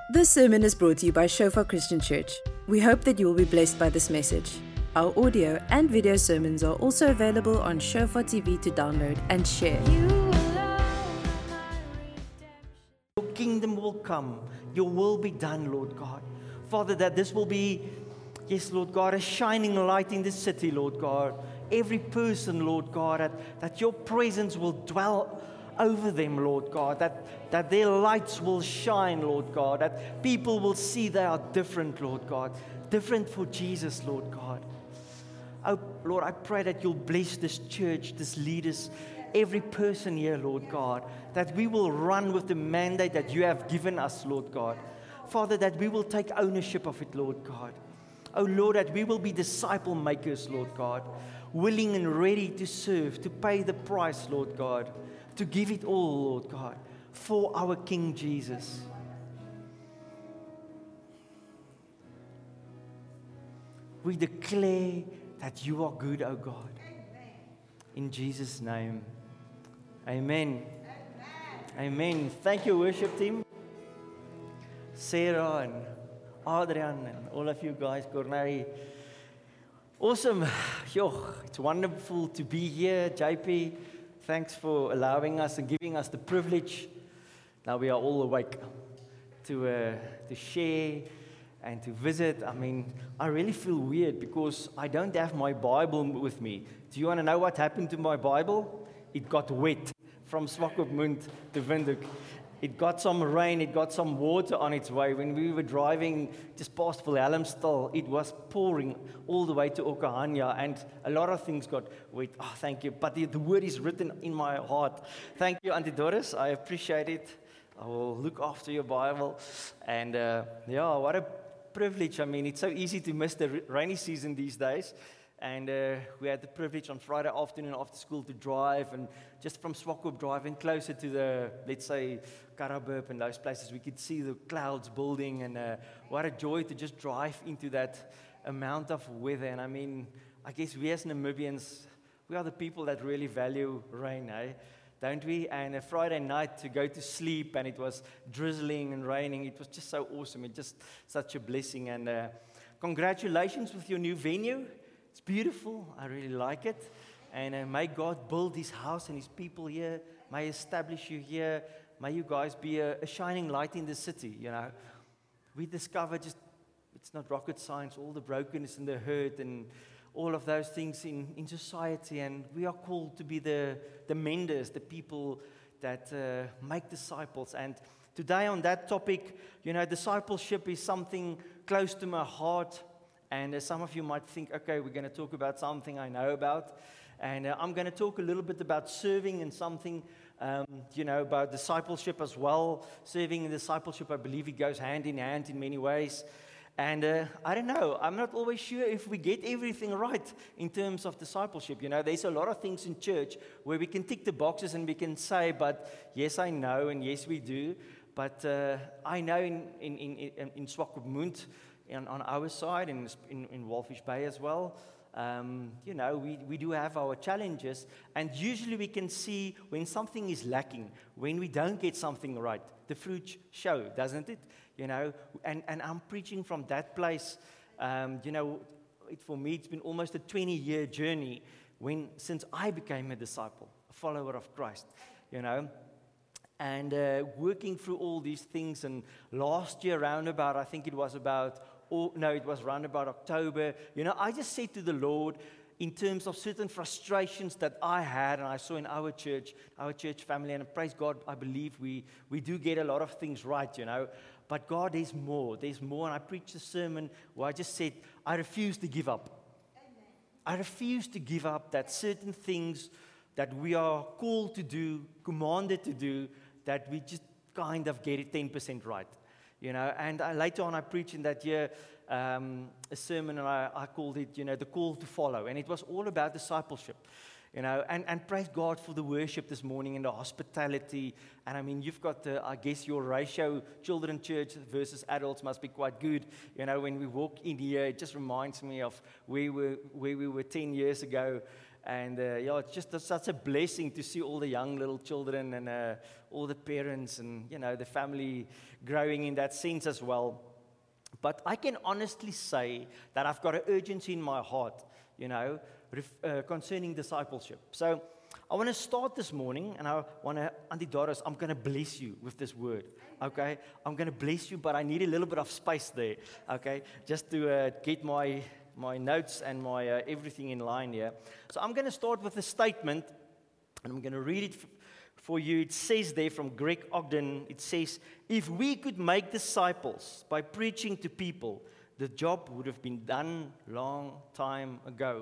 This sermon is brought to you by Shofar Christian Church. We hope that you will be blessed by this message. Our audio and video sermons are also available on Shofar TV to download and share. Your kingdom will come. Your will be done, Lord God. Father, that this will be, yes, Lord God, a shining light in this city, Lord God. Every person, Lord God, that your presence will dwell over them, Lord God, that their lights will shine, Lord God, that people will see they are different, Lord God, different for Jesus, Lord God. Oh, Lord, I pray that you'll bless this church, this leaders, every person here, Lord God, that we will run with the mandate that you have given us, Lord God. Father, that we will take ownership of it, Lord God. Oh, Lord, that we will be disciple makers, Lord God, willing and ready to serve, to pay the price, Lord God, to give it all, Lord God, for our King Jesus. We declare that you are good, oh God. In Jesus' name, amen. Amen. Thank you, worship team. Sarah and Adrian and all of you guys, Corneli. Awesome. Yo, it's wonderful to be here, JP. Thanks for allowing us and giving us the privilege. Now we are all awake to share and to visit. I mean, I really feel weird because I don't have my Bible with me. Do you want to know what happened to my Bible? It got wet from Swakopmund to Windhoek. It got some rain, it got some water on its way. When we were driving just past Wilhelmstal, it was pouring all the way to Okahanya, and a lot of things got wet. Oh, thank you. But the word is written in my heart. Thank you, Auntie Doris. I appreciate it. I will look after your Bible. And what a privilege. I mean, it's so easy to miss the rainy season these days. And we had the privilege on Friday afternoon after school to drive, and just from Swakop driving closer to the, let's say, Karabub and those places, we could see the clouds building, and what a joy to just drive into that amount of weather. And I mean, I guess we as Namibians, we are the people that really value rain, don't we? And a Friday night to go to sleep, and it was drizzling and raining, it was just so awesome. It's just such a blessing. And congratulations with your new venue. It's beautiful. I really like it. And may God build His house and His people here. May establish you here. May you guys be a shining light in the city, you know. We discover it's not rocket science, all the brokenness and the hurt and all of those things in society. And we are called to be the menders, the people that make disciples. And today on that topic, you know, discipleship is something close to my heart. And some of you might think, okay, we're going to talk about something I know about. And I'm going to talk a little bit about serving and something, about discipleship as well. Serving and discipleship, I believe it goes hand in hand in many ways. And I don't know, I'm not always sure if we get everything right in terms of discipleship. You know, there's a lot of things in church where we can tick the boxes and we can say, but yes, I know, and yes, we do. But I know in Swakopmund, on our side, in Walfish Bay as well, we do have our challenges, and usually we can see when something is lacking, when we don't get something right. The fruits show, doesn't it? You know, and I'm preaching from that place. For me, it's been almost a 20-year journey since I became a disciple, a follower of Christ, you know. And working through all these things, and last year roundabout, I think it was around about October. You know, I just said to the Lord, in terms of certain frustrations that I had, and I saw in our church family, and praise God, I believe we do get a lot of things right, you know. But God, there's more. And I preached a sermon where I just said, I refuse to give up. Amen. I refuse to give up that certain things that we are called to do, commanded to do, that we just kind of get it 10% right. You know, and later on I preached in that year a sermon, and I called it, you know, the call to follow. And it was all about discipleship, you know, and praise God for the worship this morning and the hospitality. And I mean, you've got, I guess your ratio, children church versus adults must be quite good. You know, when we walk in here, it just reminds me of where we were 10 years ago. Yeah, it's just such a blessing to see all the young little children and all the parents and, the family growing in that sense as well. But I can honestly say that I've got an urgency in my heart, concerning discipleship. So I want to start this morning, and I want to, Auntie Doris, I'm going to bless you with this word, okay? I'm going to bless you, but I need a little bit of space there, okay? Just to get my notes and my everything in line here. So I'm going to start with a statement, and I'm going to read it for you. It says there from Greg Ogden, it says, if we could make disciples by preaching to people, the job would have been done long time ago.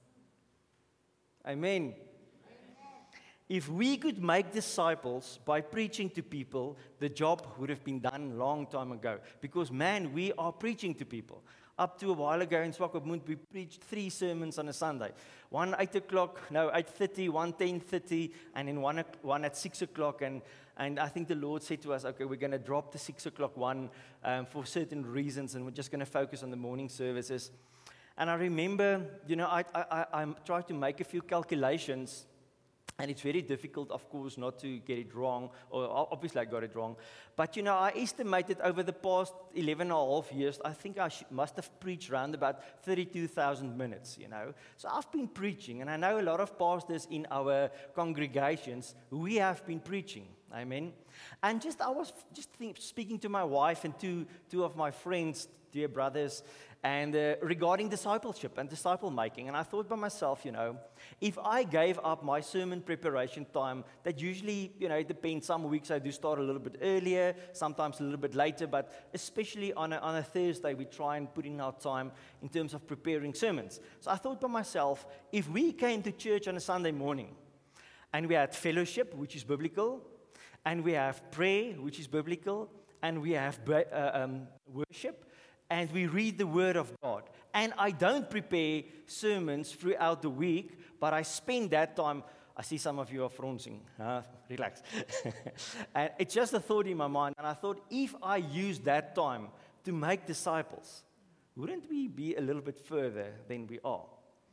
Amen. If we could make disciples by preaching to people, the job would have been done long time ago. Because, man, we are preaching to people. Up to a while ago in Swakopmund, we preached 3 sermons on a Sunday. One 8:30, one 10:30, and then one at 6 o'clock. And I think the Lord said to us, okay, we're going to drop the 6 o'clock one for certain reasons, and we're just going to focus on the morning services. And I remember, I tried to make a few calculations. And it's very difficult, of course, not to get it wrong, or obviously I got it wrong. But, I estimated over the past 11 and a half years, I think I must have preached around about 32,000 minutes, So I've been preaching, and I know a lot of pastors in our congregations, we have been preaching, amen. And I was speaking to my wife and two of my friends, dear brothers, and regarding discipleship and disciple making. And I thought by myself, if I gave up my sermon preparation time, that usually, it depends. Some weeks I do start a little bit earlier, sometimes a little bit later, but especially on a Thursday, we try and put in our time in terms of preparing sermons. So I thought by myself, if we came to church on a Sunday morning, and we had fellowship, which is biblical, and we have prayer, which is biblical, and we have worship, and we read the Word of God. And I don't prepare sermons throughout the week, but I spend that time. I see some of you are froncing. Relax. And it's just a thought in my mind. And I thought, if I use that time to make disciples, wouldn't we be a little bit further than we are?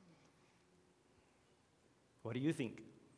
What do you think?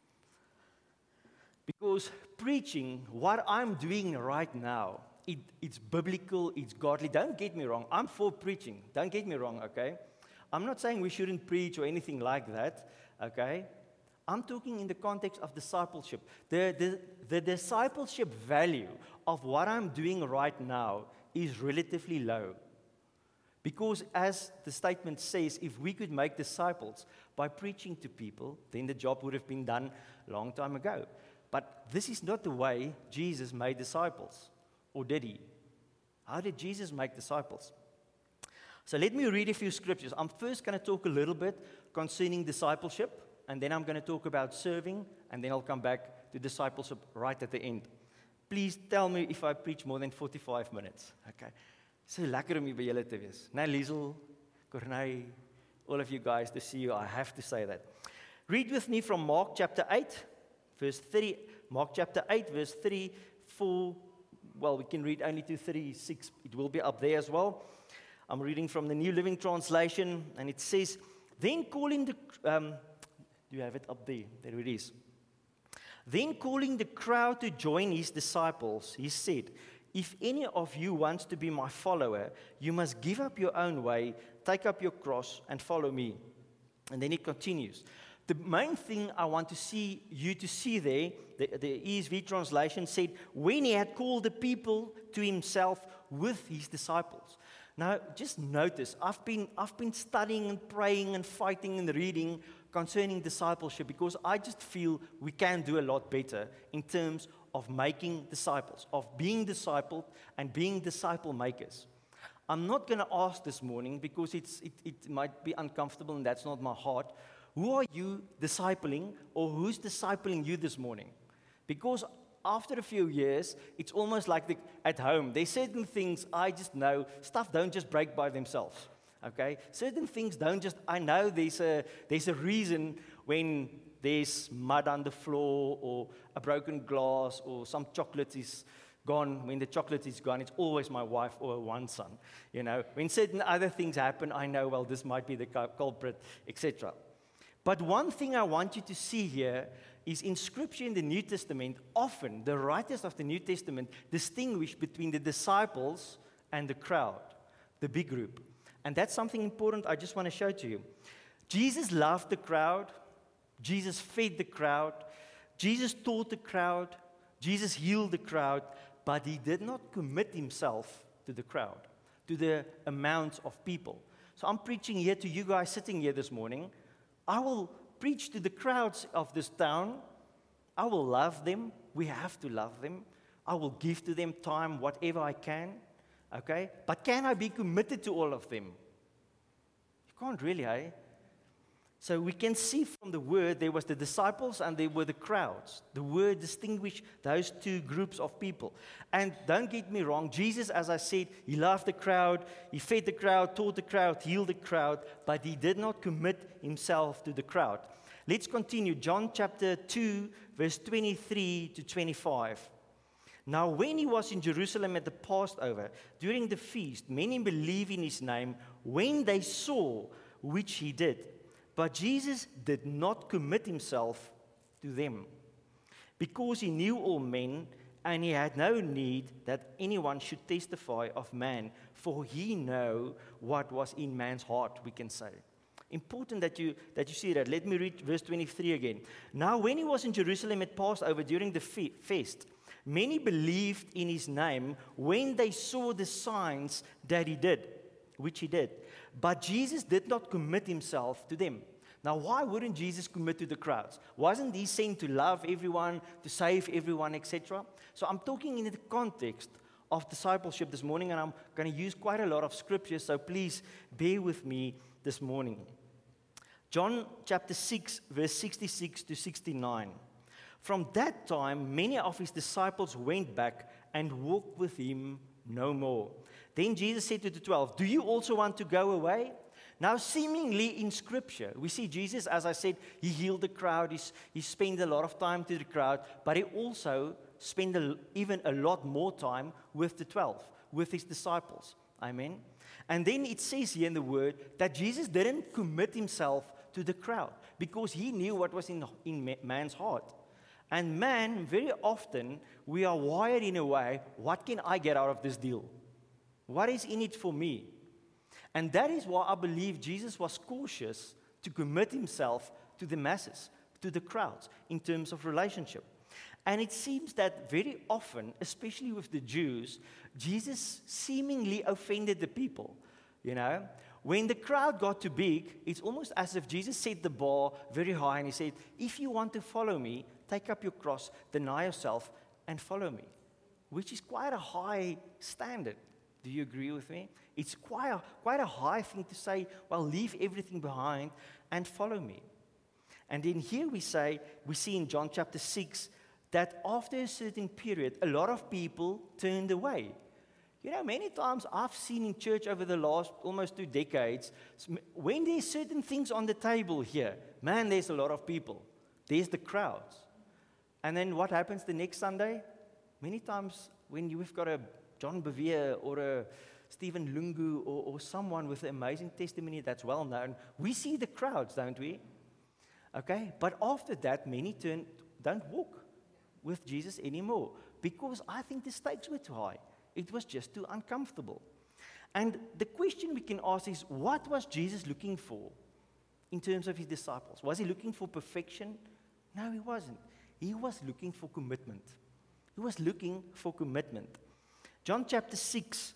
Because preaching, what I'm doing right now, it's biblical, it's godly. Don't get me wrong. I'm for preaching. Don't get me wrong, okay? I'm not saying we shouldn't preach or anything like that, okay? I'm talking in the context of discipleship. The discipleship value of what I'm doing right now is relatively low. Because as the statement says, if we could make disciples by preaching to people, then the job would have been done a long time ago. But this is not the way Jesus made disciples. Or did he? How did Jesus make disciples? So let me read a few scriptures. I'm first going to talk a little bit concerning discipleship, and then I'm going to talk about serving, and then I'll come back to discipleship right at the end. Please tell me if I preach more than 45 minutes. Okay. So lekker om hier by julle te wees. Nou, Liesel, Corneille, all of you guys, to see you, I have to say that. Read with me from Mark chapter 8, verse 30. Mark chapter 8, verse 34. Well, we can read only to 36. It will be up there as well. I'm reading from the New Living Translation, and it says, then calling the... do you have it up there? There it is. Then calling the crowd to join his disciples, he said, if any of you wants to be my follower, you must give up your own way, take up your cross, and follow me. And then it continues. The main thing I want to see there, the ESV translation said, when he had called the people to himself with his disciples. Now, just notice, I've been studying and praying and fighting and reading concerning discipleship because I just feel we can do a lot better in terms of making disciples, of being discipled and being disciple makers. I'm not going to ask this morning because it might be uncomfortable and that's not my heart. Who are you discipling, or who's discipling you this morning? Because after a few years, it's almost like at home. There's certain things I just know, stuff don't just break by themselves, okay? Certain things don't just, I know there's a reason when there's mud on the floor, or a broken glass, or some chocolate is gone. When the chocolate is gone, it's always my wife or one son, When certain other things happen, I know, well, this might be the culprit, etc. But one thing I want you to see here is in Scripture in the New Testament, often the writers of the New Testament distinguish between the disciples and the crowd, the big group. And that's something important I just want to show to you. Jesus loved the crowd. Jesus fed the crowd. Jesus taught the crowd. Jesus healed the crowd. But he did not commit himself to the crowd, to the amounts of people. So I'm preaching here to you guys sitting here this morning. I will preach to the crowds of this town. I will love them. We have to love them. I will give to them time, whatever I can. Okay? But can I be committed to all of them? You can't really, eh? So we can see from the word, there was the disciples and there were the crowds. The word distinguished those two groups of people. And don't get me wrong, Jesus, as I said, he loved the crowd, he fed the crowd, taught the crowd, healed the crowd, but he did not commit himself to the crowd. Let's continue. John chapter 2, verse 23 to 25. Now, when he was in Jerusalem at the Passover, during the feast, many believed in his name when they saw which he did. But Jesus did not commit himself to them because he knew all men and he had no need that anyone should testify of man, for he knew what was in man's heart, we can say. Important that you see that. Let me read verse 23 again. Now, when he was in Jerusalem at Passover during the feast, many believed in his name when they saw the signs that he did, which he did. But Jesus did not commit himself to them. Now, why wouldn't Jesus commit to the crowds? Wasn't he sent to love everyone, to save everyone, etc.? So I'm talking in the context of discipleship this morning, and I'm going to use quite a lot of scripture, so please bear with me this morning. John chapter 6, verse 66 to 69. From that time, many of his disciples went back and walked with him no more. Then Jesus said to the 12, "Do you also want to go away?" Now, seemingly in Scripture, we see Jesus, as I said, he healed the crowd, he spent a lot of time to the crowd, but he also spent even a lot more time with the 12, with his disciples. Amen? And then it says here in the Word that Jesus didn't commit himself to the crowd because he knew what was in man's heart. And man, very often, we are wired in a way, what can I get out of this deal? What is in it for me? And that is why I believe Jesus was cautious to commit himself to the masses, to the crowds, in terms of relationship. And it seems that very often, especially with the Jews, Jesus seemingly offended the people. You know, when the crowd got too big, it's almost as if Jesus set the bar very high and he said, if you want to follow me, take up your cross, deny yourself, and follow me. Which is quite a high standard. Do you agree with me? It's quite a high thing to say, well, leave everything behind and follow me. And then here we see in John chapter 6, that after a certain period, a lot of people turned away. You know, many times I've seen in church over the last almost 2 decades, when there's certain things on the table here, man, there's a lot of people. There's the crowds. And then what happens the next Sunday? Many times when we've got a John Bevere or a Stephen Lungu or someone with an amazing testimony that's well known, we see the crowds, don't we? Okay? But after that, many don't walk with Jesus anymore because I think the stakes were too high. It was just too uncomfortable. And the question we can ask is, what was Jesus looking for in terms of his disciples? Was he looking for perfection? No, he wasn't. He was looking for commitment. He was looking for commitment. John chapter 6,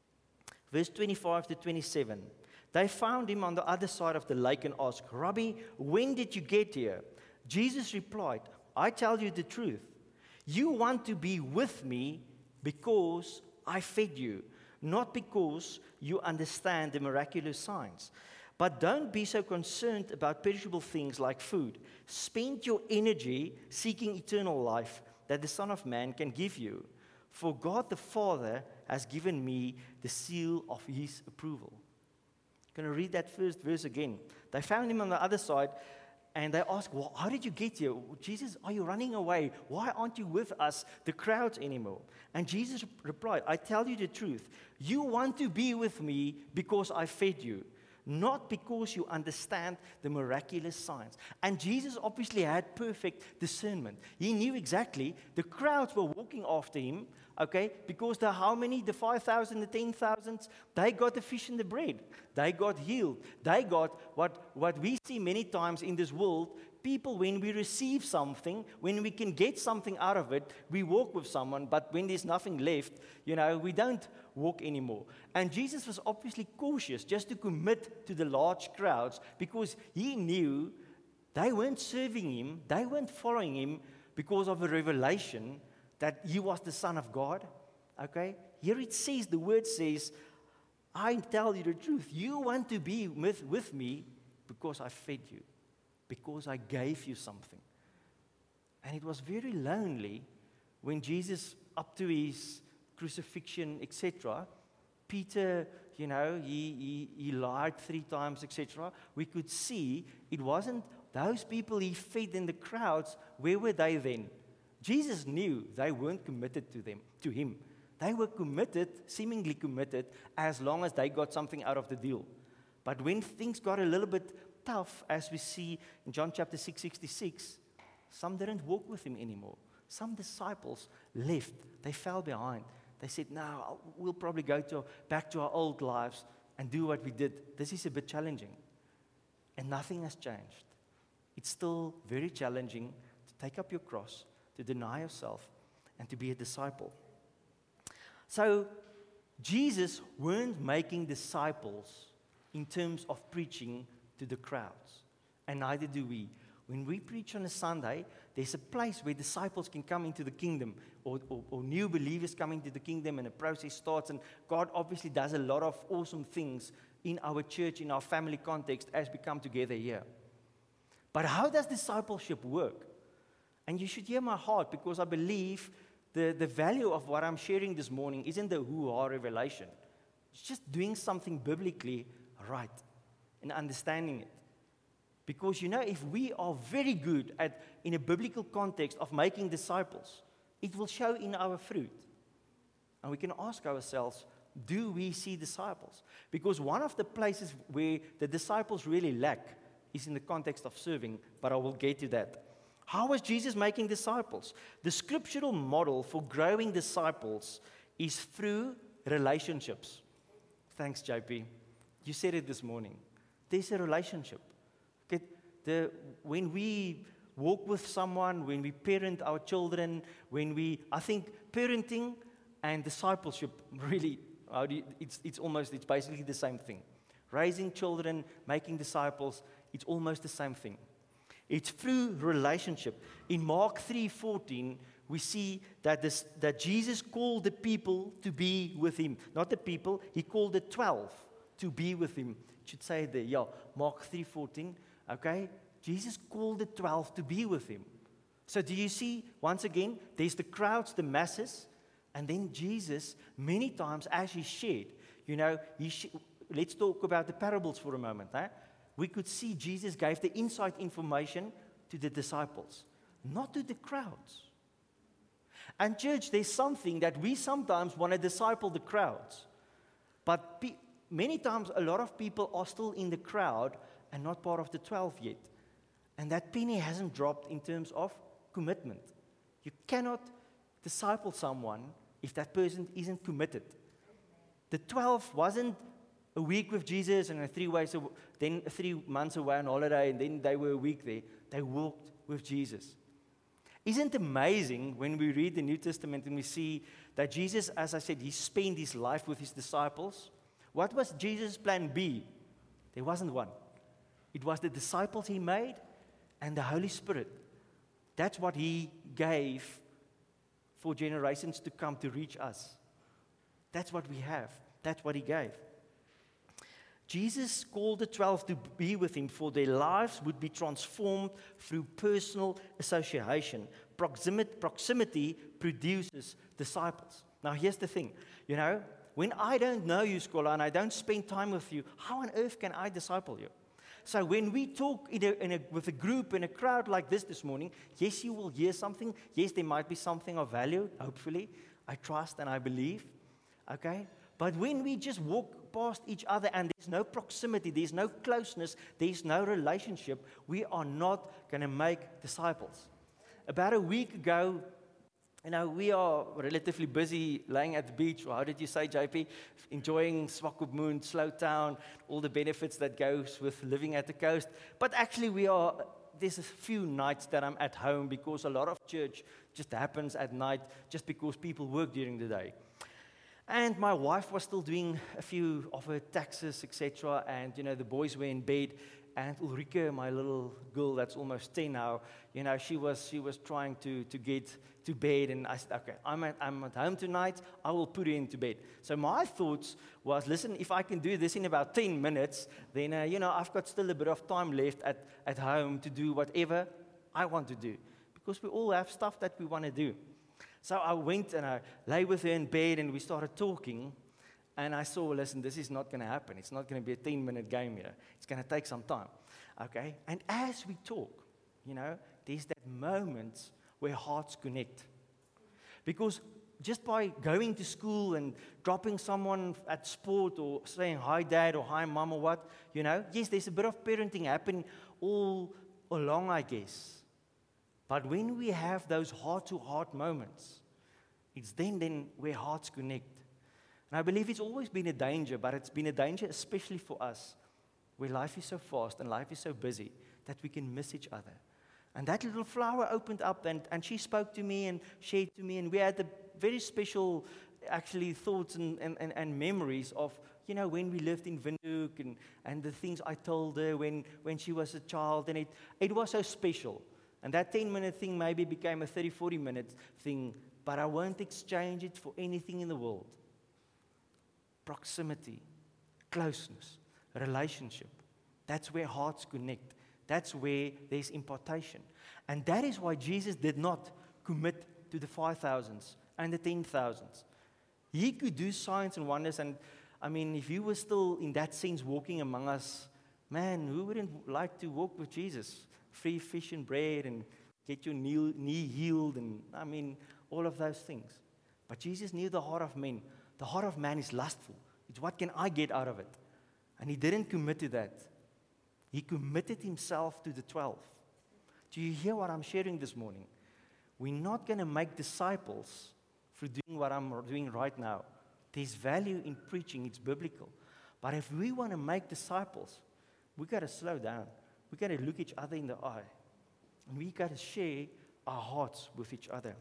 verse 25 to 27. They found him on the other side of the lake and asked, "Rabbi, when did you get here?" Jesus replied, "I tell you the truth. You want to be with me because I fed you, not because you understand the miraculous signs. But don't be so concerned about perishable things like food. Spend your energy seeking eternal life that the Son of Man can give you. For God the Father has given me the seal of his approval." I'm going to read that first verse again. They found him on the other side, and they asked, "Well, how did you get here? Jesus, are you running away? Why aren't you with us, the crowds, anymore?" And Jesus replied, "I tell you the truth. You want to be with me because I fed you, not because you understand the miraculous signs. And Jesus obviously had perfect discernment. He knew exactly the crowds were walking after him, okay, because how many? The 5,000, the 10,000, they got the fish and the bread. They got healed. They got what we see many times in this world. People, when we receive something, when we can get something out of it, we walk with someone, but when there's nothing left, we don't walk anymore. And Jesus was obviously cautious just to commit to the large crowds because he knew they weren't serving him, they weren't following him because of a revelation that he was the Son of God. Okay? Here it says, the word says, I tell you the truth. You want to be with me because I fed you. Because I gave you something. And it was very lonely when Jesus, up to his crucifixion, etc., Peter, he lied 3 times, etc. We could see it wasn't those people he fed in the crowds. Where were they then? Jesus knew they weren't committed to him. They were committed, seemingly committed, as long as they got something out of the deal. But when things got a little bit tough, as we see in John chapter 6:66, some didn't walk with him anymore. Some disciples left. They fell behind. They said, no, we'll probably go back to our old lives and do what we did. This is a bit challenging. And nothing has changed. It's still very challenging to take up your cross, to deny yourself, and to be a disciple. So, Jesus weren't making disciples in terms of preaching to the crowds. And neither do we. When we preach on a Sunday, there's a place where disciples can come into the kingdom, or new believers come into the kingdom, and a process starts. And God obviously does a lot of awesome things in our church, in our family context, as we come together here. But how does discipleship work? And you should hear my heart, because I believe the value of what I'm sharing this morning isn't the hoo-ha revelation. It's just doing something biblically right and understanding it. Because, if we are very good in a biblical context of making disciples, it will show in our fruit. And we can ask ourselves, do we see disciples? Because one of the places where the disciples really lack is in the context of serving, but I will get to that. How was Jesus making disciples? The scriptural model for growing disciples is through relationships. Thanks, JP. You said it this morning. There's a relationship. Okay? When we walk with someone, when we parent our children, I think parenting and discipleship really, it's basically the same thing. Raising children, making disciples, it's almost the same thing. It's through relationship. In Mark 3:14, we see that Jesus called the people to be with him. Not the people, he called the 12 to be with him. It should say there, Mark 3:14, okay? Jesus called the 12 to be with him. So do you see, once again, there's the crowds, the masses, and then Jesus, many times as he shared, let's talk about the parables for a moment. We could see Jesus gave the inside information to the disciples, not to the crowds. And church, there's something that we sometimes want to disciple the crowds. But many times, a lot of people are still in the crowd and not part of the 12 yet. And that penny hasn't dropped in terms of commitment. You cannot disciple someone if that person isn't committed. The 12 wasn't a week with Jesus and then 3 months away on holiday, and then they were a week there. They walked with Jesus. Isn't it amazing when we read the New Testament and we see that Jesus, as I said, he spent his life with his disciples? What was Jesus' plan B? There wasn't one. It was the disciples he made and the Holy Spirit. That's what he gave for generations to come to reach us. That's what we have. That's what he gave. Jesus called the 12 to be with him, for their lives would be transformed through personal association. Proximity produces disciples. Now, here's the thing. When I don't know you, Scholar, and I don't spend time with you, how on earth can I disciple you? So when we talk with a group, in a crowd like this morning, yes, you will hear something. Yes, there might be something of value, hopefully. I trust and I believe. Okay? But when we just walk past each other and there's no proximity, there's no closeness, there's no relationship, we are not going to make disciples. About a week ago, we are relatively busy laying at the beach, or how did you say, JP? Enjoying Swakopmund, Slowtown, all the benefits that goes with living at the coast. But actually there's a few nights that I'm at home because a lot of church just happens at night just because people work during the day. And my wife was still doing a few of her taxes, etc. And, the boys were in bed. And Ulrike, my little girl that's almost 10 now, she was trying to get to bed. And I said, okay, I'm at home tonight. I will put her into bed. So my thoughts was, listen, if I can do this in about 10 minutes, then, I've got still a bit of time left at home to do whatever I want to do. Because we all have stuff that we want to do. So I went and I lay with her in bed and we started talking. And I saw, listen, this is not going to happen. It's not going to be a 10-minute game here. It's going to take some time. Okay? And as we talk, there's that moment where hearts connect. Because just by going to school and dropping someone at sport or saying hi dad or hi mom or what, yes, there's a bit of parenting happening all along, I guess. But when we have those heart-to-heart moments, it's then where hearts connect. And I believe it's always been a danger, but it's been a danger especially for us, where life is so fast and life is so busy that we can miss each other. And that little flower opened up and she spoke to me and shared to me, and we had the very special, actually, thoughts and memories of, when we lived in Windhoek and the things I told her when she was a child, and it was so special. And that 10-minute thing maybe became a 30, 40-minute thing, but I won't exchange it for anything in the world. Proximity, closeness, relationship. That's where hearts connect. That's where there's impartation. And that is why Jesus did not commit to the 5,000s and the 10,000s. He could do signs and wonders. And I mean, if you were still in that sense walking among us, man, who wouldn't like to walk with Jesus? Free fish and bread and get your knee healed and, all of those things. But Jesus knew the heart of men. The heart of man is lustful. It's what can I get out of it? And he didn't commit to that. He committed himself to the 12. Do you hear what I'm sharing this morning? We're not going to make disciples through doing what I'm doing right now. There's value in preaching. It's biblical. But if we want to make disciples, we got to slow down. We got to look each other in the eye. And we got to share our hearts with each other.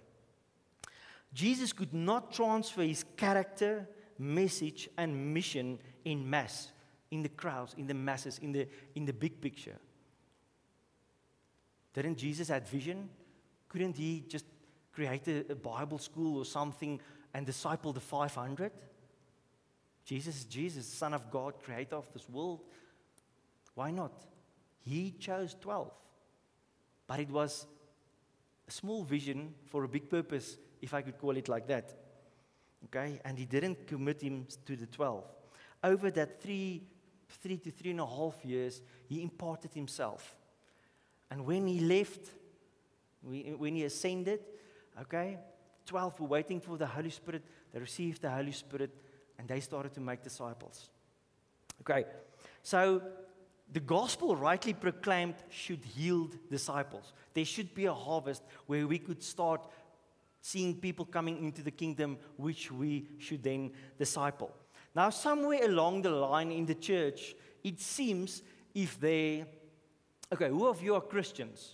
Jesus could not transfer his character, message, and mission in mass, in the crowds, in the masses, in the big picture. Didn't Jesus have vision? Couldn't he just create a Bible school or something and disciple the 500? Jesus is Jesus, Son of God, creator of this world. Why not? He chose 12. But it was a small vision for a big purpose, if I could call it like that. Okay? And he didn't commit him to the 12. Over that 3 to 3.5 years, he imparted himself. And when he left, when he ascended, okay, 12 were waiting for the Holy Spirit. They received the Holy Spirit, and they started to make disciples. Okay, so the gospel rightly proclaimed should yield disciples. There should be a harvest where we could start seeing people coming into the kingdom, which we should then disciple. Now, somewhere along the line in the church, it seems if they... Okay, who of you are Christians?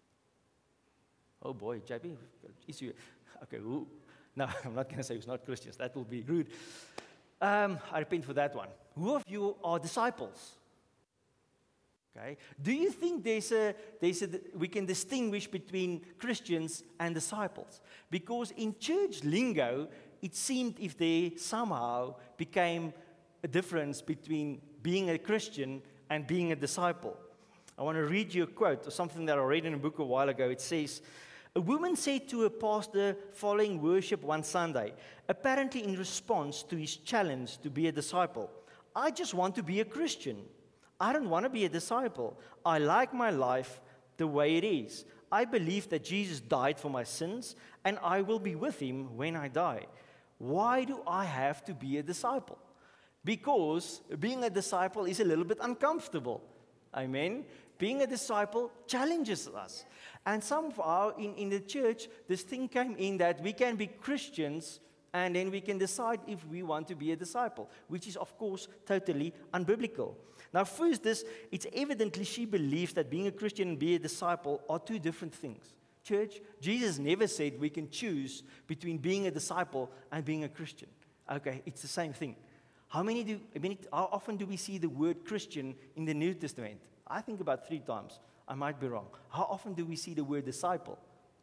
Oh boy, JP, is you... Okay, who? No, I'm not going to say who's not Christians. That will be rude. I repent for that one. Who of you are disciples? Okay. Do you think we can distinguish between Christians and disciples? Because in church lingo, it seemed if there somehow became a difference between being a Christian and being a disciple. I want to read you a quote of something that I read in a book a while ago. It says, "A woman said to a pastor following worship one Sunday, apparently in response to his challenge to be a disciple, 'I just want to be a Christian. I don't want to be a disciple. I like my life the way it is. I believe that Jesus died for my sins, and I will be with him when I die. Why do I have to be a disciple?'" Because being a disciple is a little bit uncomfortable. Amen. Being a disciple challenges us. And somehow in the church, this thing came in that we can be Christians and then we can decide if we want to be a disciple, which is, of course, totally unbiblical. Now, first, it's evidently she believes that being a Christian and being a disciple are two different things. Church, Jesus never said we can choose between being a disciple and being a Christian. Okay, it's the same thing. How often do we see the word Christian in the New Testament? I think about 3 times. I might be wrong. How often do we see the word disciple?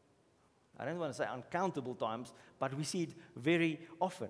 I don't want to say uncountable times, but we see it very often.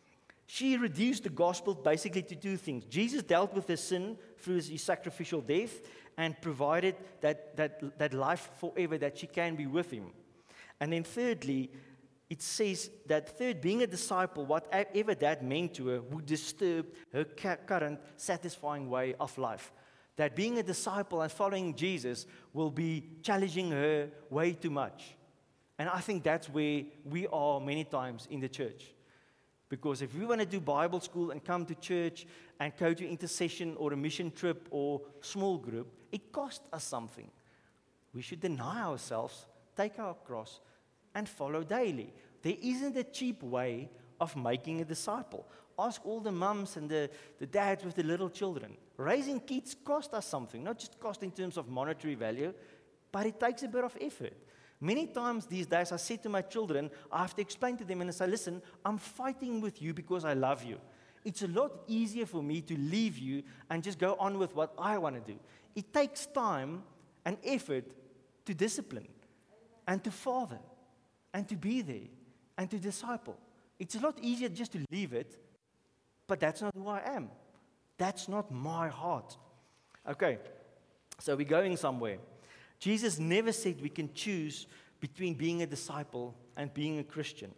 She reduced the gospel basically to 2 things. Jesus dealt with the sin through his sacrificial death and provided that life forever, that she can be with him. And then thirdly, it says that being a disciple, whatever that meant to her, would disturb her current satisfying way of life. That being a disciple and following Jesus will be challenging her way too much. And I think that's where we are many times in the church. Because if we want to do Bible school and come to church and go to intercession or a mission trip or small group, it costs us something. We should deny ourselves, take our cross, and follow daily. There isn't a cheap way of making a disciple. Ask all the mums and the dads with the little children. Raising kids costs us something, not just cost in terms of monetary value, but it takes a bit of effort. Many times these days I say to my children, I have to explain to them and I say, listen, I'm fighting with you because I love you. It's a lot easier for me to leave you and just go on with what I want to do. It takes time and effort to discipline and to father and to be there and to disciple. It's a lot easier just to leave it, but that's not who I am. That's not my heart. Okay, so we're going somewhere. Jesus never said we can choose between being a disciple and being a Christian.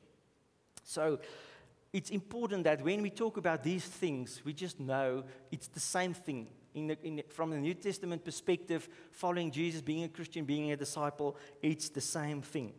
So it's important that when we talk about these things, we just know it's the same thing. From the New Testament perspective, following Jesus, being a Christian, being a disciple, it's the same thing.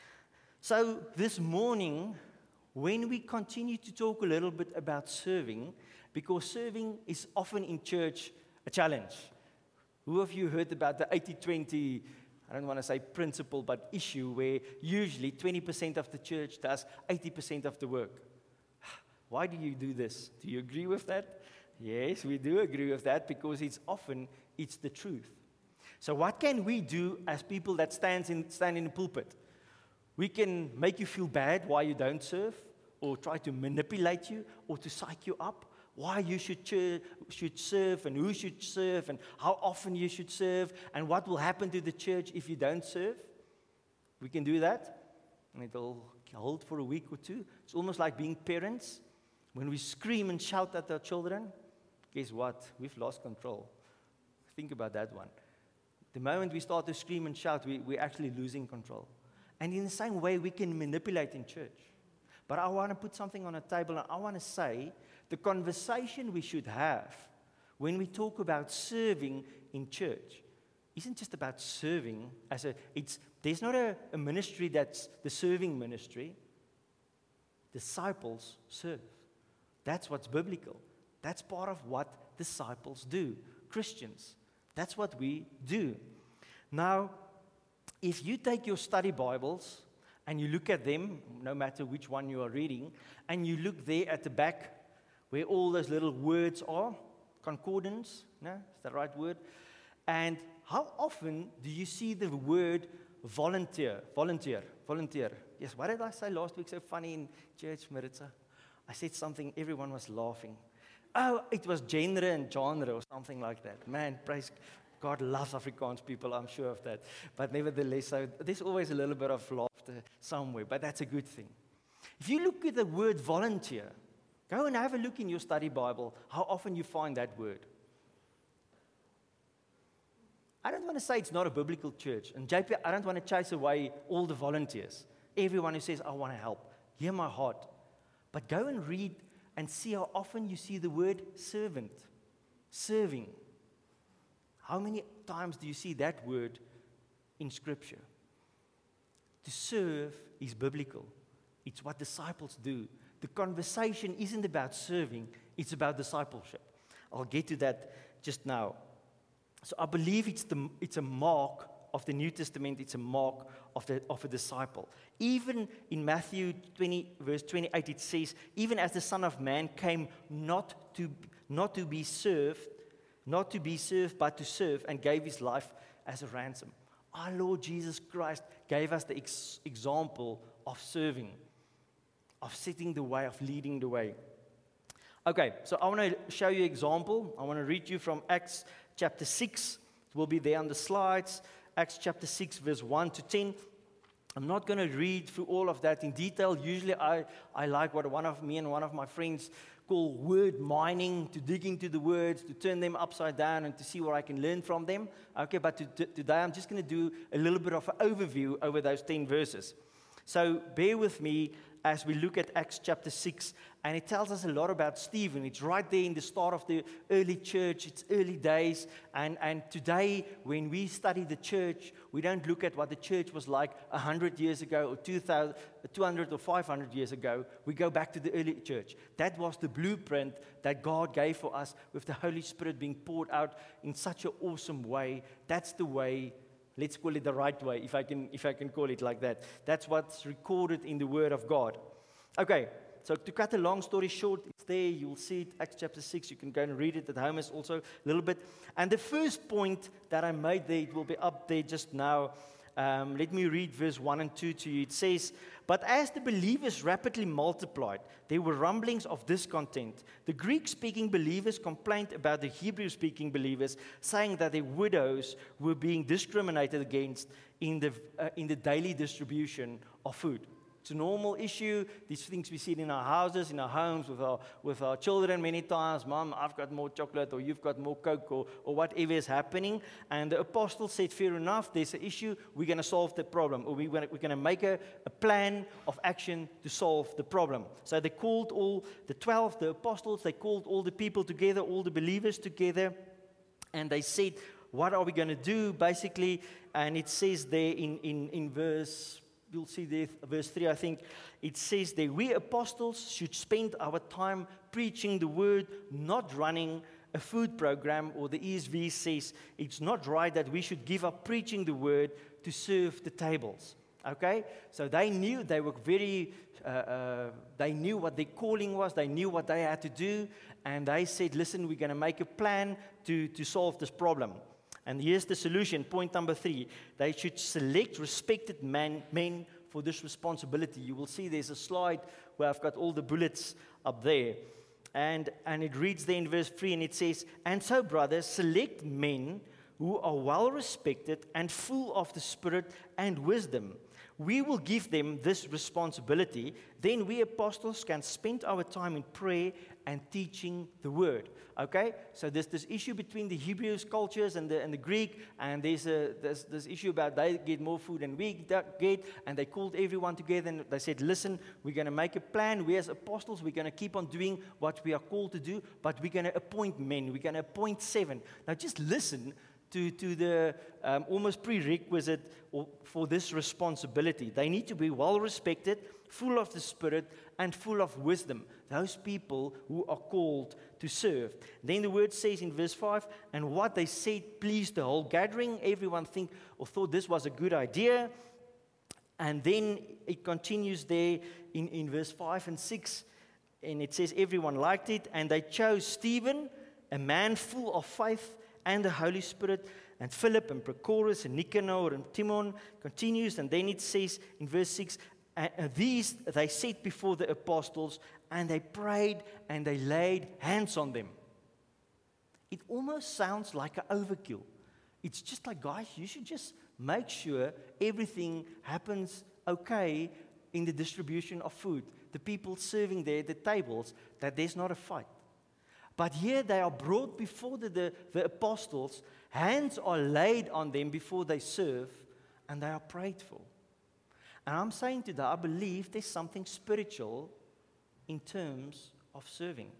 So this morning, when we continue to talk a little bit about serving, because serving is often in church a challenge. Who of you heard about the 80-20, I don't want to say principle, but issue, where usually 20% of the church does 80% of the work? Why do you do this? Do you agree with that? Yes, we do agree with that, because it's the truth. So what can we do as people that stand in the pulpit? We can make you feel bad why you don't serve, or try to manipulate you, or to psych you up. Why you should serve, and who should serve, and how often you should serve, and what will happen to the church if you don't serve. We can do that, and it'll hold for a week or 2. It's almost like being parents. When we scream and shout at our children, guess what? We've lost control. Think about that one. The moment we start to scream and shout, we're actually losing control. And in the same way, we can manipulate in church. But I want to put something on the table, and I want to say the conversation we should have when we talk about serving in church isn't just about serving there's not a ministry that's the serving ministry. Disciples serve. That's what's biblical. That's part of what disciples do. Christians, that's what we do. Now, if you take your study Bibles and you look at them, no matter which one you are reading, and you look there at the back where all those little words are, concordance, no? Is that the right word? And how often do you see the word volunteer? Yes, what did I say last week so funny in church, Maritza? I said something, everyone was laughing. Oh, it was genre and genre or something like that. Man, praise God loves Afrikaans people, I'm sure of that. But nevertheless, so there's always a little bit of laughter somewhere, but that's a good thing. If you look at the word volunteer, go and have a look in your study Bible, how often you find that word. I don't want to say it's not a biblical church. And JP, I don't want to chase away all the volunteers. Everyone who says, I want to help. Hear my heart. But go and read and see how often you see the word servant. Serving. How many times do you see that word in Scripture? To serve is biblical. It's what disciples do. The conversation isn't about serving, It's about discipleship. I'll get to that just now. So I believe it's a mark of the New Testament. It's a mark of a disciple. Even in Matthew 20, verse 28, it says, even as the Son of Man came not to be served, but to serve, and gave his life as a ransom. Our Lord Jesus Christ gave us the example of serving, of setting the way, of leading the way. Okay, so I want to show you an example. I want to read you from Acts chapter 6. It will be there on the slides. Acts chapter 6, verse 1 to 10. I'm not going to read through all of that in detail. Usually I like what one of my friends call word mining, to dig into the words, to turn them upside down and to see what I can learn from them. Okay, but today I'm just going to do a little bit of an overview over those 10 verses. So bear with me as we look at Acts chapter 6, and it tells us a lot about Stephen. It's right there in the start of the early church. It's early days, and today when we study the church, we don't look at what the church was like 100 years ago or 200 or 500 years ago. We go back to the early church. That was the blueprint that God gave for us, with the Holy Spirit being poured out in such an awesome way. That's the way. Let's call it the right way, if I can call it like that. That's what's recorded in the Word of God. Okay, so to cut a long story short, it's there. You'll see it, Acts chapter 6. You can go and read it at home as also a little bit. And the first point that I made there, it will be up there just now. Let me read verse 1 and 2 to you. It says, "But as the believers rapidly multiplied, there were rumblings of discontent. The Greek-speaking believers complained about the Hebrew-speaking believers, saying that their widows were being discriminated against in the daily distribution of food." It's a normal issue. These things we see in our houses, in our homes, with our children many times. Mom, I've got more chocolate, or you've got more Coke, or whatever is happening. And the apostles said, fair enough, there's an issue. We're going to solve the problem. Or we're going to make a plan of action to solve the problem. So they called all the 12, the apostles, they called all the people together, all the believers together. And they said, what are we going to do, basically? And it says there in verse... You'll see there, verse 3, I think, it says that we apostles should spend our time preaching the word, not running a food program, or the ESV says it's not right that we should give up preaching the word to serve the tables. Okay? So they knew they were they knew what their calling was, they knew what they had to do, and they said, listen, we're going to make a plan to solve this problem. And here's the solution, point number 3. They should select respected men for this responsibility. You will see there's a slide where I've got all the bullets up there. And it reads there in verse 3, and it says, "And so, brothers, select men who are well respected and full of the Spirit and wisdom. We will give them this responsibility. Then we apostles can spend our time in prayer and teaching the word." Okay? So there's this issue between the Hebrew cultures and the Greek, and there's this issue about they get more food than we get, and they called everyone together and they said, listen, we're going to make a plan. We as apostles, we're going to keep on doing what we are called to do, but we're going to appoint men. We're going to appoint 7. Now just listen to the almost prerequisite for this responsibility. They need to be well respected, full of the Spirit, and full of wisdom. Those people who are called to serve. Then the word says in verse 5, "And what they said pleased the whole gathering." Everyone thought this was a good idea. And then it continues there in verse 5 and 6. And it says everyone liked it. "And they chose Stephen, a man full of faith and the Holy Spirit, and Philip and Prochorus and Nicanor and Timon." Continues, and then it says in verse 6, "These they set before the apostles, and they prayed and they laid hands on them." It almost sounds like an overkill. It's just like, guys, you should just make sure everything happens okay in the distribution of food. The people serving there at the tables, that there's not a fight. But here they are brought before the apostles, hands are laid on them before they serve, and they are prayed for. And I'm saying today, I believe there's something spiritual in terms of serving.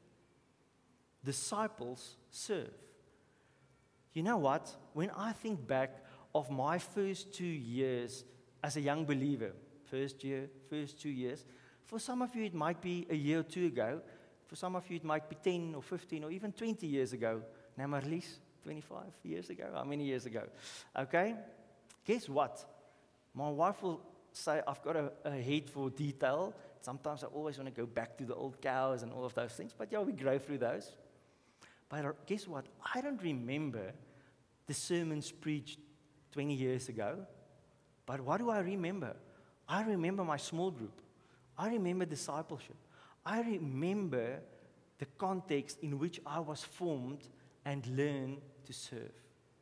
Disciples serve. You know what? When I think back of my first 2 years as a young believer, first 2 years, for some of you it might be a year or 2 ago, For some of you, it might be 10 or 15 or even 20 years ago. Now, Marlies, 25 years ago? How many years ago? Okay? Guess what? My wife will say, I've got a head for detail. Sometimes I always want to go back to the old cows and all of those things. But yeah, we grow through those. But guess what? I don't remember the sermons preached 20 years ago. But what do I remember? I remember my small group. I remember discipleship. I remember the context in which I was formed and learned to serve.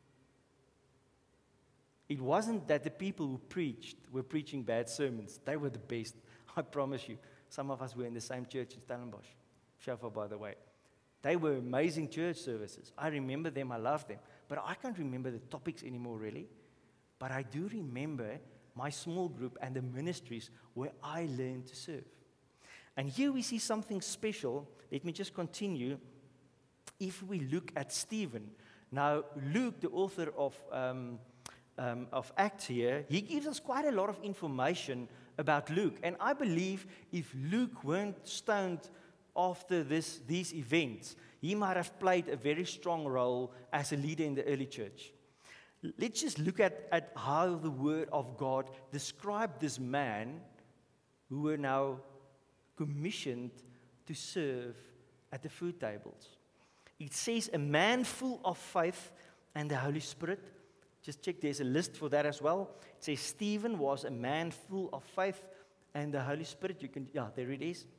It wasn't that the people who preached were preaching bad sermons. They were the best, I promise you. Some of us were in the same church in Stellenbosch. Shofar, by the way. They were amazing church services. I remember them, I love them. But I can't remember the topics anymore, really. But I do remember my small group and the ministries where I learned to serve. And here we see something special. Let me just continue. If we look at Stephen. Now, Luke, the author of Acts here, he gives us quite a lot of information about Luke. And I believe if Luke weren't stoned after these events, he might have played a very strong role as a leader in the early church. Let's just look at how the Word of God described this man who were now commissioned to serve at the food tables. It says, a man full of faith and the Holy Spirit. Just check, there's a list for that as well. It says, Stephen was a man full of faith and the Holy Spirit. There it is.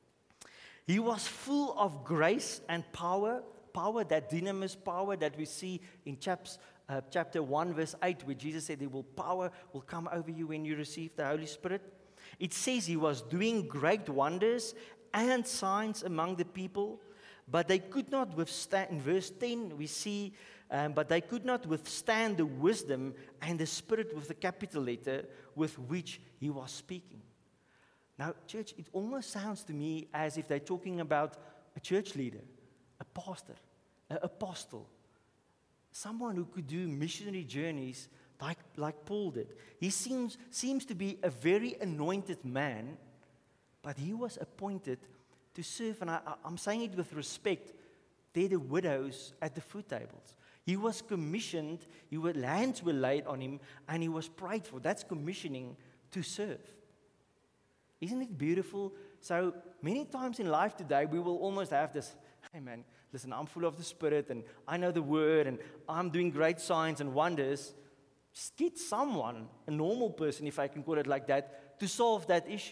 He was full of grace and power, that dynamis power that we see in chapter 1, verse 8, where Jesus said, power will come over you when you receive the Holy Spirit. It says he was doing great wonders and signs among the people, but they could not withstand. In verse 10, we see, but they could not withstand the wisdom and the Spirit with the capital letter with which he was speaking. Now, church, it almost sounds to me as if they're talking about a church leader, a pastor, an apostle, someone who could do missionary journeys like Paul did. He seems to be a very anointed man, but he was appointed to serve. And I'm saying it with respect. They're the widows at the food tables. He was commissioned, hands were laid on him, and he was prayed for. That's commissioning to serve. Isn't it beautiful? So many times in life today, we will almost have this, hey man, listen, I'm full of the Spirit, and I know the Word, and I'm doing great signs and wonders. Just get someone, a normal person, if I can call it like that, to solve that issue.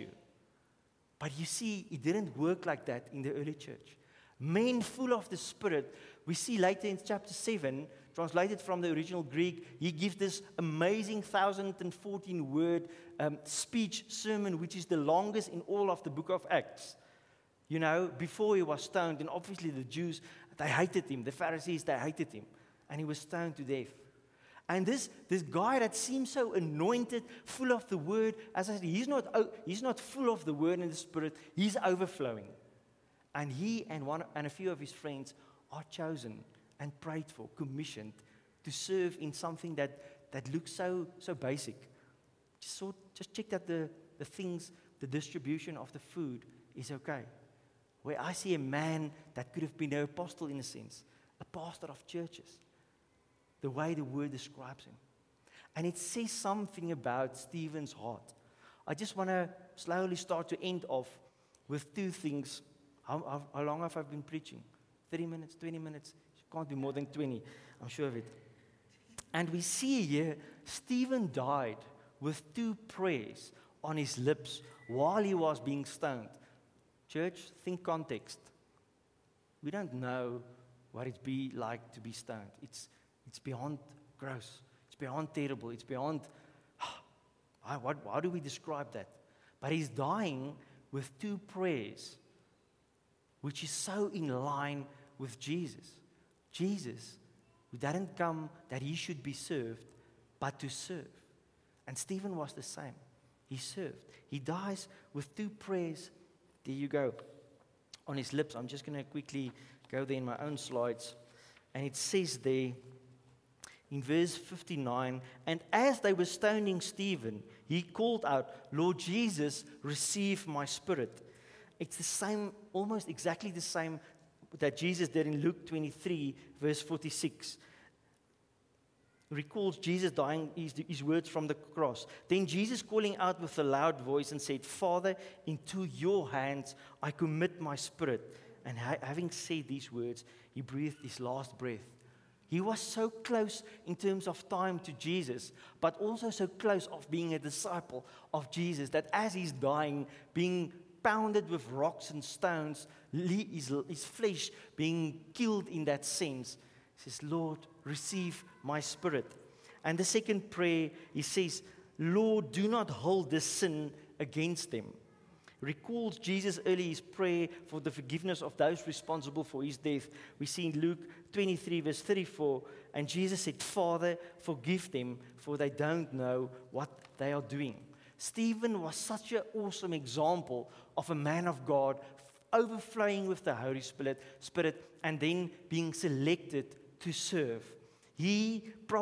But you see, it didn't work like that in the early church. Men full of the Spirit, we see later in chapter 7, translated from the original Greek, he gives this amazing 1,014-word speech sermon, which is the longest in all of the book of Acts. You know, before he was stoned, and obviously the Jews, they hated him. The Pharisees, they hated him. And he was stoned to death. And this guy that seems so anointed, full of the Word, as I said, he's not full of the Word and the Spirit. He's overflowing. And he and a few of his friends are chosen and prayed for, commissioned to serve in something that looks so basic. Just check that the things, the distribution of the food is okay. Where I see a man that could have been an apostle in a sense, a pastor of churches, the way the Word describes him. And it says something about Stephen's heart. I just want to slowly start to end off with two things. How long have I been preaching? 30 minutes, 20 minutes? It can't be more than 20, I'm sure of it. And we see here, Stephen died with 2 prayers on his lips while he was being stoned. Church, think context. We don't know what it'd be like to be stoned. It's beyond gross. It's beyond terrible. It's beyond, how do we describe that? But he's dying with 2 prayers, which is so in line with Jesus. Jesus, who didn't come that he should be served, but to serve. And Stephen was the same. He served. He dies with 2 prayers. There you go. On his lips. I'm just going to quickly go there in my own slides. And it says there, in verse 59, and as they were stoning Stephen, he called out, Lord Jesus, receive my spirit. it's the same, almost exactly the same that Jesus did in Luke 23, verse 46. Recalls Jesus dying, his words from the cross. Then Jesus calling out with a loud voice and said, Father, into your hands I commit my spirit. And having said these words, he breathed his last breath. He was so close in terms of time to Jesus, but also so close of being a disciple of Jesus, that as he's dying, being pounded with rocks and stones, his flesh being killed in that sense, he says, Lord, receive my spirit. And the second prayer, he says, Lord, do not hold this sin against them. Recalls Jesus early his prayer for the forgiveness of those responsible for his death. We see in Luke 23, verse 34, and Jesus said, Father, forgive them, for they don't know what they are doing. Stephen was such an awesome example of a man of God, overflowing with the Holy Spirit, and then being selected to serve. He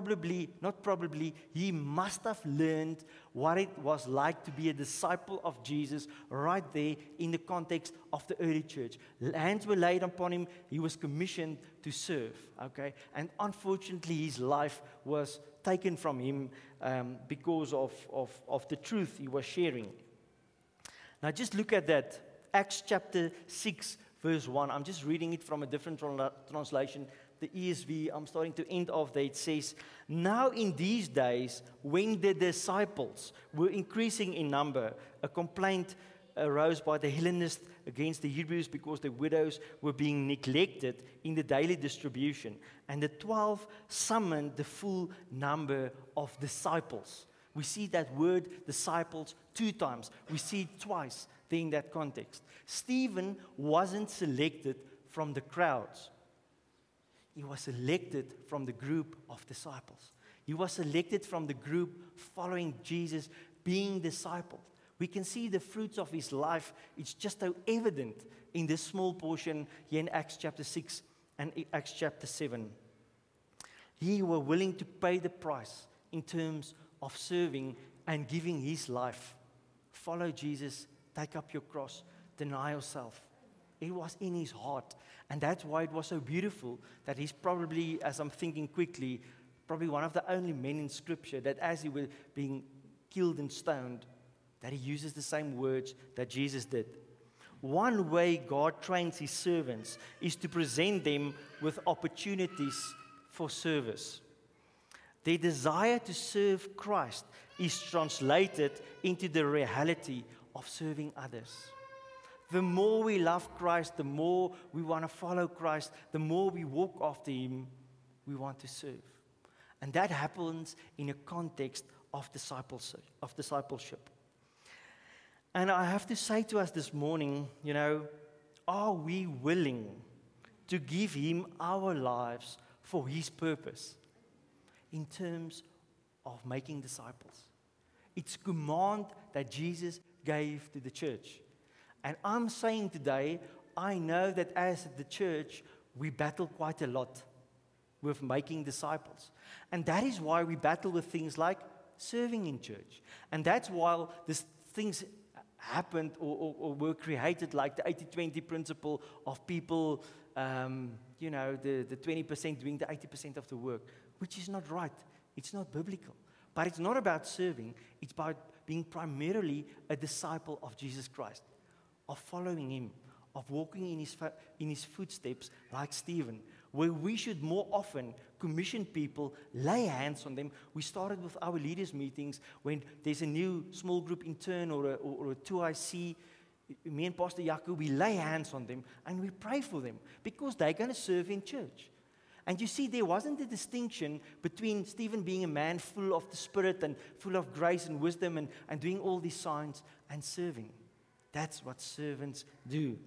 must have learned what it was like to be a disciple of Jesus right there in the context of the early church. Hands were laid upon him. He was commissioned to serve. Okay, and unfortunately, his life was taken from him because of the truth he was sharing. Now, just look at that. Acts chapter 6, verse 1. I'm just reading it from a different translation. The ESV, I'm starting to end off there. It says, now in these days, when the disciples were increasing in number, a complaint arose by the Hellenists against the Hebrews because the widows were being neglected in the daily distribution. And the 12 summoned the full number of disciples. We see that word disciples 2 times. We see it twice there in that context. Stephen wasn't selected from the crowds. He was selected from the group of disciples. He was selected from the group following Jesus, being discipled. We can see the fruits of his life. It's just so evident in this small portion here in Acts chapter 6 and Acts chapter 7. He was willing to pay the price in terms of serving and giving his life. Follow Jesus, take up your cross, deny yourself. It was in his heart. And that's why it was so beautiful that he's probably, as I'm thinking quickly, probably one of the only men in Scripture that as he was being killed and stoned, that he uses the same words that Jesus did. One way God trains his servants is to present them with opportunities for service. Their desire to serve Christ is translated into the reality of serving others. The more we love Christ, the more we want to follow Christ, the more we walk after him, we want to serve. And that happens in a context of discipleship. And I have to say to us this morning, are we willing to give him our lives for his purpose in terms of making disciples? It's a command that Jesus gave to the church. And I'm saying today, I know that as the church, we battle quite a lot with making disciples. And that is why we battle with things like serving in church. And that's why these things happened or were created, like the 80-20 principle of people, the 20% doing the 80% of the work, which is not right. It's not biblical. But it's not about serving. It's about being primarily a disciple of Jesus Christ, of following him, of walking in his footsteps like Stephen, where we should more often commission people, lay hands on them. We started with our leaders' meetings when there's a new small group intern or a 2IC. Me and Pastor Jaco, we lay hands on them and we pray for them because they're going to serve in church. And you see, there wasn't a distinction between Stephen being a man full of the Spirit and full of grace and wisdom and doing all these signs and serving. That's what servants do.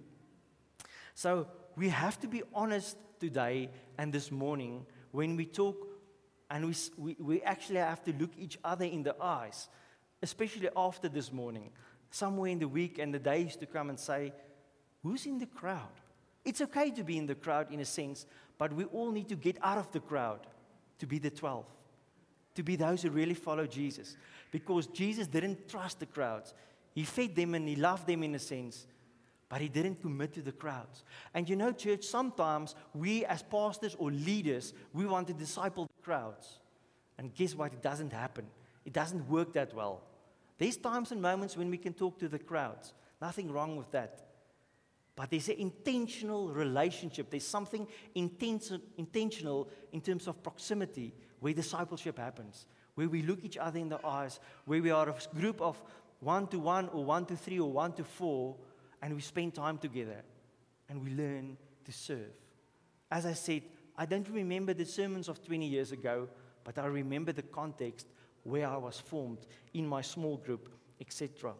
So we have to be honest today and this morning when we talk, and we actually have to look each other in the eyes, especially after this morning, somewhere in the week and the days to come, and say, who's in the crowd? It's okay to be in the crowd in a sense, but we all need to get out of the crowd to be the 12, to be those who really follow Jesus, because Jesus didn't trust the crowds. He fed them and he loved them in a sense, But he didn't commit to the crowds. And you know, church, sometimes we as pastors or leaders, we want to disciple the crowds. And guess what? It doesn't happen. It doesn't work that well. There's times and moments when we can talk to the crowds. Nothing wrong with that. But there's an intentional relationship. There's something intentional in terms of proximity where discipleship happens, where we look each other in the eyes, where we are a group of 1-to-1 or 1-to-3 or 1-to-4, and we spend time together and we learn to serve. As I said, I don't remember the sermons of 20 years ago, but I remember the context where I was formed in my small group, etc.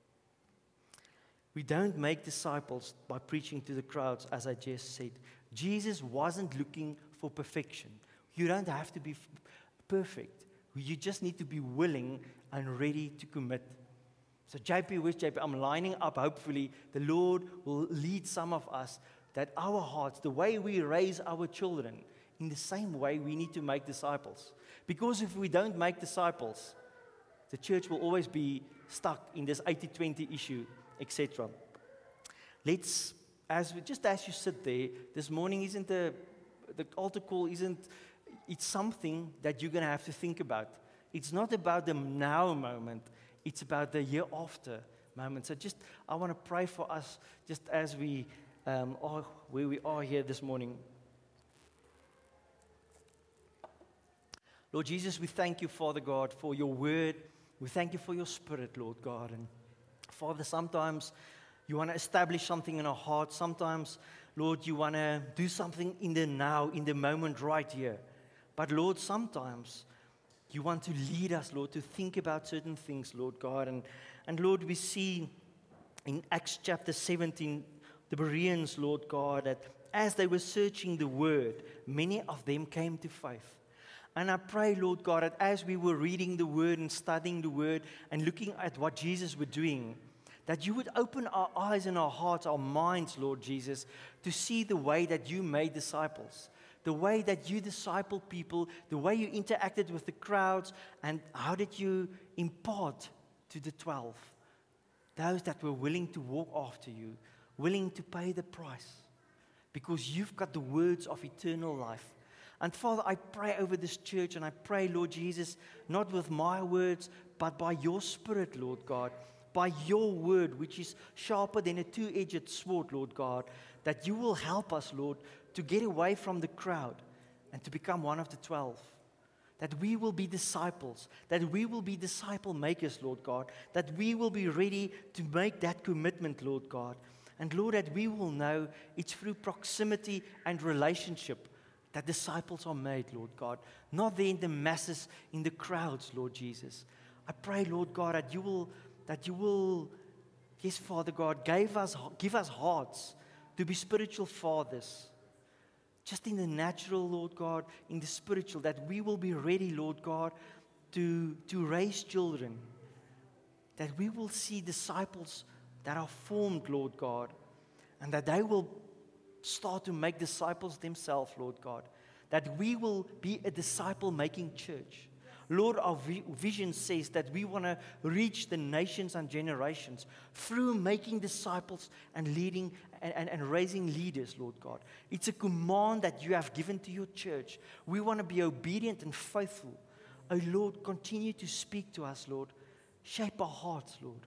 We don't make disciples by preaching to the crowds, as I just said. Jesus wasn't looking for perfection. You don't have to be perfect. You just need to be willing and ready to commit. So JP, where's JP? I'm lining up. Hopefully, the Lord will lead some of us that our hearts, the way we raise our children, in the same way we need to make disciples. Because if we don't make disciples, the church will always be stuck in this 80-20 issue, etc. Let's, as you sit there, this morning isn't the altar call it's something that you're going to have to think about. It's not about the now moment. It's about the year after moment. So I want to pray for us just as we are where we are here this morning. Lord Jesus, we thank you, Father God, for your word. We thank you for your spirit, Lord God. And Father, sometimes you want to establish something in our hearts. Sometimes, Lord, you want to do something in the now, in the moment right here. But Lord, sometimes you want to lead us, Lord, to think about certain things, Lord God. And Lord, we see in Acts chapter 17, the Bereans, Lord God, that as they were searching the word, many of them came to faith. And I pray, Lord God, that as we were reading the word and studying the word and looking at what Jesus was doing, that you would open our eyes and our hearts, our minds, Lord Jesus, to see the way that you made disciples. The way that you discipled people, the way you interacted with the crowds, and how did you impart to the 12? Those that were willing to walk after you, willing to pay the price, because you've got the words of eternal life. And Father, I pray over this church, and I pray, Lord Jesus, not with my words, but by your Spirit, Lord God, by your word, which is sharper than a two-edged sword, Lord God, that you will help us, Lord, to get away from the crowd and to become one of the 12. That we will be disciples, that we will be disciple makers, Lord God, that we will be ready to make that commitment, Lord God. And Lord, that we will know it's through proximity and relationship that disciples are made, Lord God. Not there in the masses, in the crowds, Lord Jesus. I pray, Lord God, that you will, yes, Father God, give us hearts to be spiritual fathers. Just in the natural, Lord God, in the spiritual, that we will be ready, Lord God, to raise children. That we will see disciples that are formed, Lord God, and that they will start to make disciples themselves, Lord God. That we will be a disciple-making church. Lord, our vision says that we want to reach the nations and generations through making disciples and leading and raising leaders, Lord God. It's a command that you have given to your church. We want to be obedient and faithful. Oh, Lord, continue to speak to us, Lord. Shape our hearts, Lord.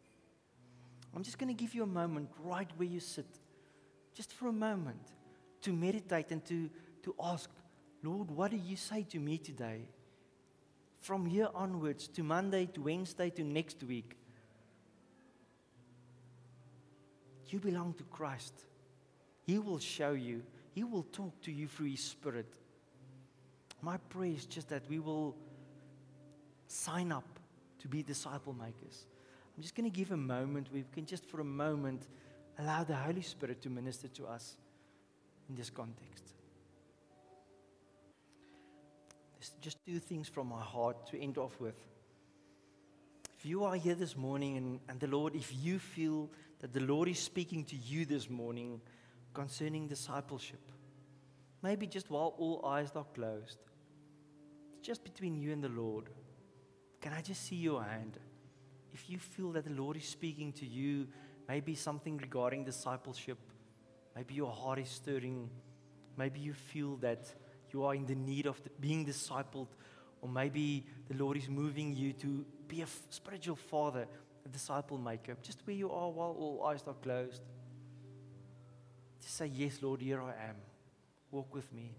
I'm just going to give you a moment right where you sit, just for a moment, to meditate and to ask, Lord, what do you say to me today? From here onwards, to Monday, to Wednesday, to next week, you belong to Christ. He will show you. He will talk to you through His Spirit. My prayer is just that we will sign up to be disciple makers. I'm just going to give a moment. We can just for a moment allow the Holy Spirit to minister to us in this context. There's just two things from my heart to end off with. If you are here this morning and the Lord, if you feel that the Lord is speaking to you this morning concerning discipleship, maybe just while all eyes are closed, it's just between you and the Lord. Can I just see your hand? If you feel that the Lord is speaking to you, maybe something regarding discipleship. Maybe your heart is stirring. Maybe you feel that you are in the need of being discipled. Or maybe the Lord is moving you to be a spiritual father, a disciple maker. Just where you are while all eyes are closed. Just say, yes, Lord, here I am. Walk with me.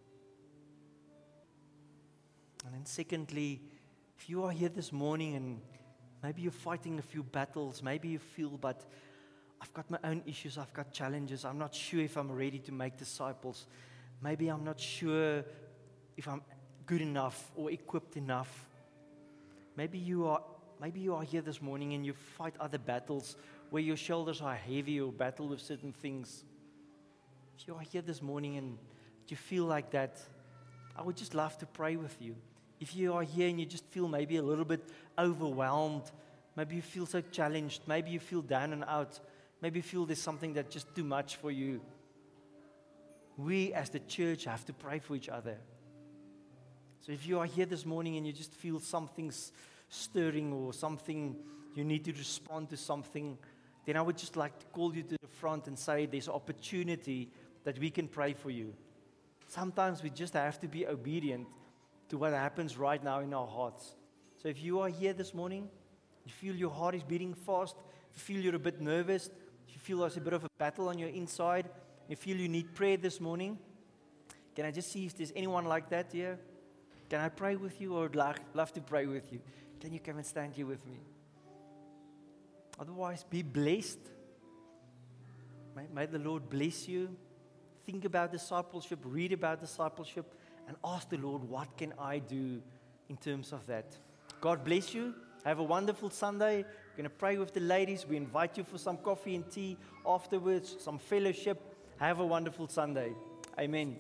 And then secondly, if you are here this morning and maybe you're fighting a few battles, maybe you feel, but I've got my own issues, I've got challenges, I'm not sure if I'm ready to make disciples. Maybe I'm not sure if I'm good enough or equipped enough. Maybe you are here this morning and you fight other battles where your shoulders are heavy or battle with certain things. If you are here this morning and you feel like that, I would just love to pray with you. If you are here and you just feel maybe a little bit overwhelmed, maybe you feel so challenged, maybe you feel down and out, maybe you feel there's something that's just too much for you. We as the church have to pray for each other. So if you are here this morning and you just feel something's stirring or something, you need to respond to something, then I would just like to call you to the front and say there's an opportunity that we can pray for you. Sometimes we just have to be obedient to what happens right now in our hearts. So if you are here this morning, you feel your heart is beating fast, you feel you're a bit nervous, you feel there's a bit of a battle on your inside, you feel you need prayer this morning, can I just see if there's anyone like that here? Can I pray with you, or would love to pray with you? Can you come and stand here with me? Otherwise, be blessed. May the Lord bless you. Think about discipleship, read about discipleship, and ask the Lord, what can I do in terms of that? God bless you. Have a wonderful Sunday. We're going to pray with the ladies. We invite you for some coffee and tea afterwards, some fellowship. Have a wonderful Sunday. Amen.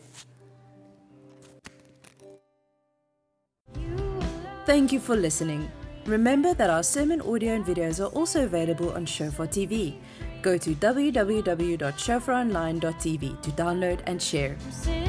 Thank you for listening. Remember that our sermon audio and videos are also available on Shofar TV. Go to www.shofaronline.tv to download and share.